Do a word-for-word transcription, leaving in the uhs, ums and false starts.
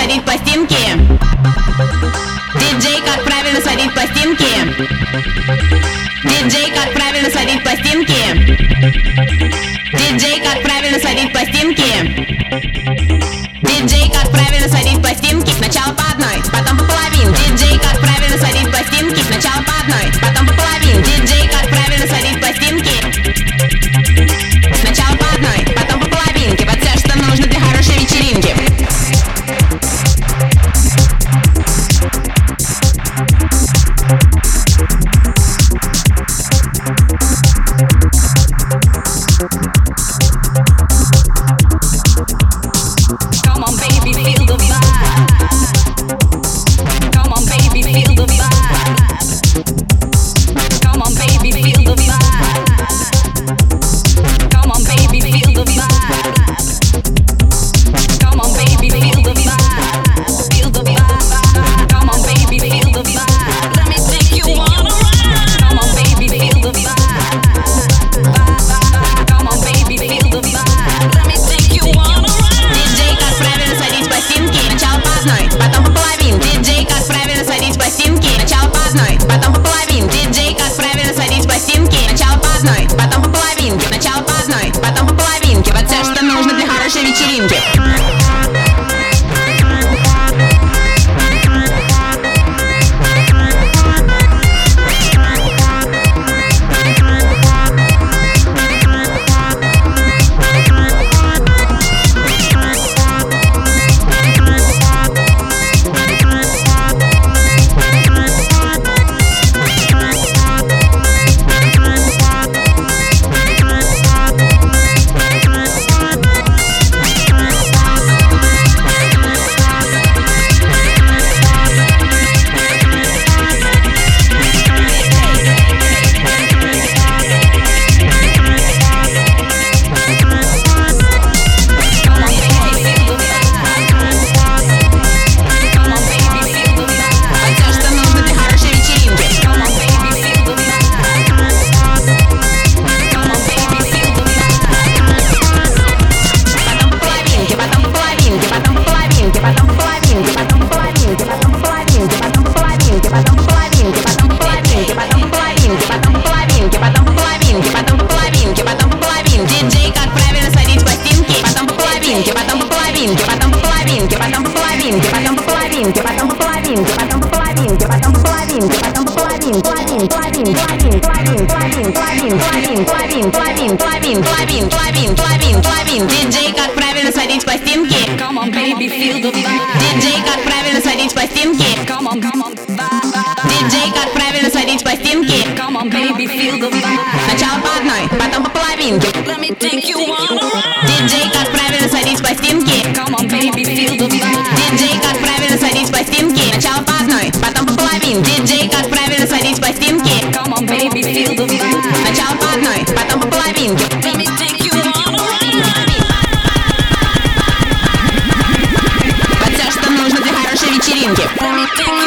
сводить пластинки. Диджей, как правильно сводить пластинки. Диджей, как правильно сводить пластинки. Диджей, как правильно сводить пластинки. Диджей, как правильно сводить пластинки. Сначала по одной, потом по половине. Диджей, как правильно сводить пластинки. Сначала по одной, потом по половине. Диджей, как правильно сводить пластинки. Сначала по одной, потом по половинке. Вот все, что нужно для хорошей вечеринки. Диджей, как правильно сводить пластинки. Диджей, как правильно сводить пластинки. Диджей, как правильно сводить пластинки. Сначала по одной, потом по половинке. Диджей, как правильно сводить пластинки. Диджей, как правильно сводить пластинки. Сначала по одной, потом по половинке. Диджей, как правильно сводить пластинки. Сначала по одной, потом по половинке. Вот все, что нужно для хорошей вечеринки.